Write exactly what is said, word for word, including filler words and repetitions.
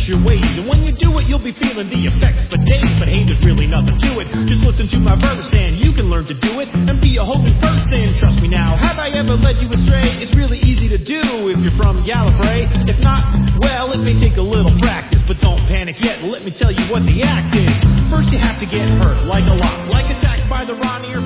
extra ways. And when you do it, you'll be feeling the effects for days. But hey, there's really nothing to it. Just listen to my verse and you can learn to do it and be a Hogan first. And trust me now, have I ever led you astray? It's really easy to do if you're from Gallifrey. If not, well, it may take a little practice. But don't panic yet, let me tell you what the act is. First you have to get hurt, like a lot. Like attacked by the Ronnie or